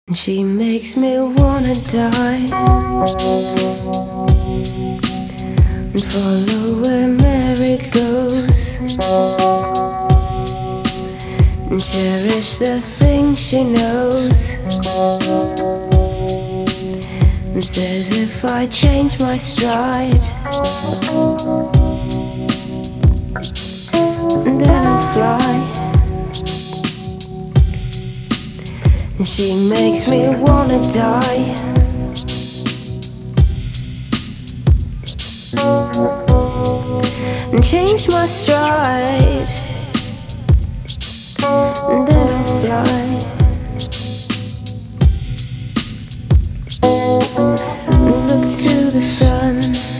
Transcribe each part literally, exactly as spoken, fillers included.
She makes me wanna die and follow where Mary goes, and cherish the things she knows, and says if I change my stride, then I'll fly. And she makes me wanna die and change my stride, and then I'll fly. Look to the sun,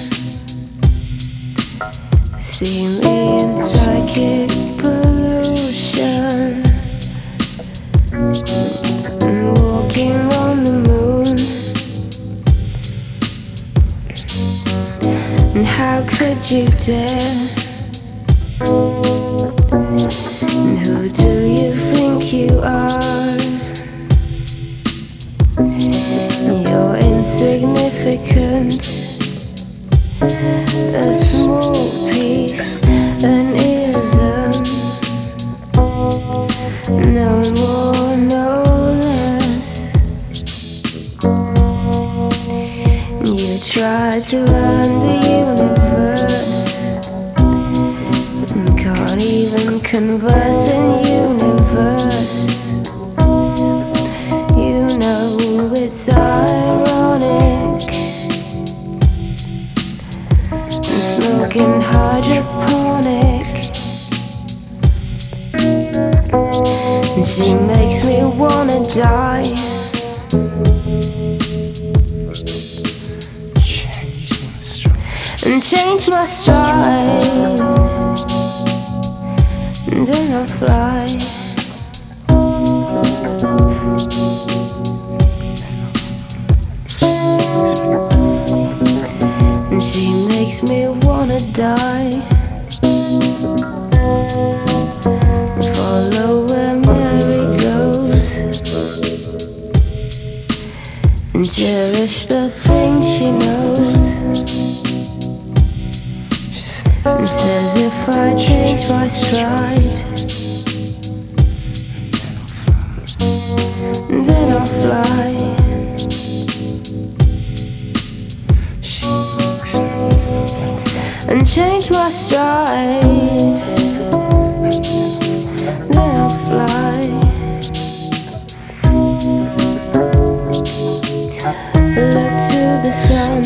see me in psychic pollution, walking on the moon. And how could you dare? And who do you think you are? You're insignificant, a small piece, an ism, no more, no less. You try to learn the universe, can't even converse in universe. You know it's ironic, smoking hydroponic. And she makes me wanna die and change my stride, and then I'll fly. And she makes me wanna die, follow where Mary goes, and cherish the things she knows, and says if I change my stride, then I'll fly. And change my stride, then I'll fly. Look to the sun,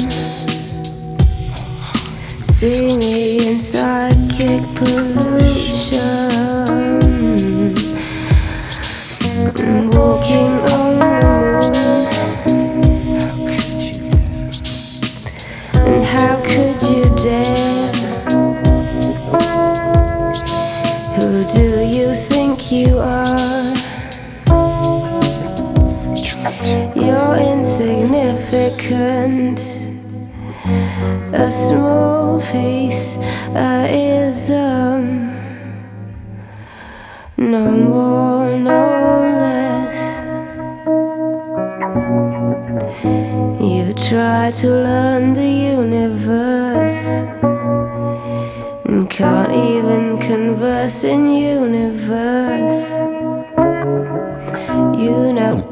see me in psychic pollution, walking on the moon. And how could you dare? Who do you think you are? You're insignificant, a small piece, a ism, no more, no less. You try to learn the universe and can't even converse in universe. You know